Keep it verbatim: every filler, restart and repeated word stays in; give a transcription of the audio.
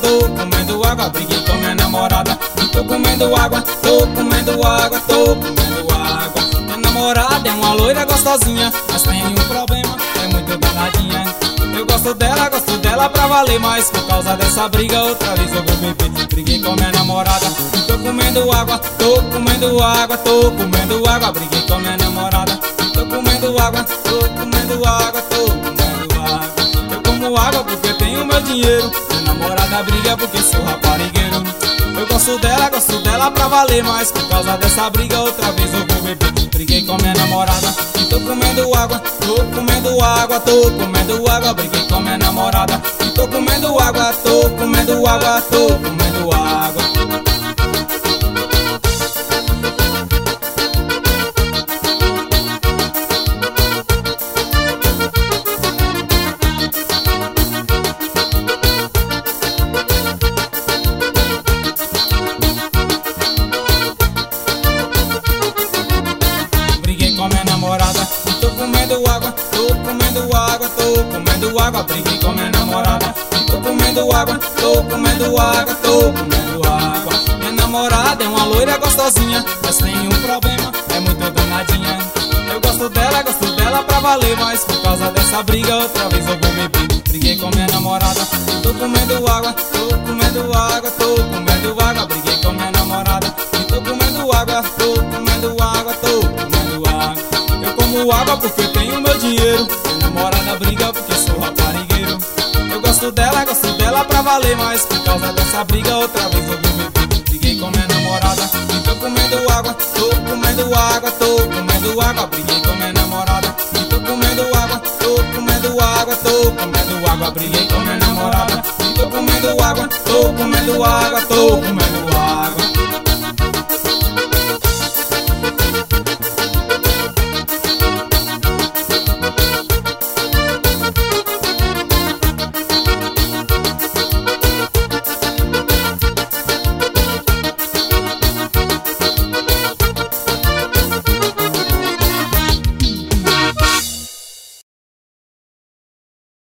tô comendo água. Briguei com minha namorada e tô comendo água. Tô comendo água, tô comendo água. Minha namorada é uma loira gostosinha, mas tem um problema, é muito danadinha. Eu gosto dela, gosto dela pra valer, mas por causa dessa briga outra vez eu vou beber. Briguei com minha namorada e tô comendo água. Tô comendo água, tô comendo água. Briguei com minha namorada e tô comendo água. Tô comendo água, tô comendo água. Eu como água porque tenho meu dinheiro. Minha namorada briga porque sou raparigueiro. Eu gosto dela, gosto dela pra valer, mas por causa dessa briga outra vez eu vou beber. Briguei com minha namorada e tô comendo água. Tô comendo água, tô comendo água. Briguei com minha namorada e tô comendo água. Tô comendo água, tô comendo água. Com minha namorada e tô comendo água. Tô comendo água, tô comendo água. Briguei com minha namorada e tô comendo água. Tô comendo água, tô comendo água. Minha namorada é uma loira gostosinha, mas tem um problema, é muito danadinha. Eu gosto dela, gosto dela pra valer, mas por causa dessa briga outra vez eu vou beber. Briguei com minha namorada e tô comendo água. Tô comendo água, tô comendo água. Briguei com minha namorada e tô comendo água. Tô comendo água, tô comendo água. Eu como água porque tenho meu dinheiro. Minha namorada briga porque sou raparigueiro. Eu gosto dela, gosto dela pra valer, mas por causa dessa briga outra vez eu vou beber. Briguei com minha namorada e tô comendo água. Tô comendo água, tô comendo água. Briguei com minha namorada e tô comendo água. Tô comendo água, tô comendo água. Briguei com minha namorada e tô comendo água. Tô comendo água, tô comendo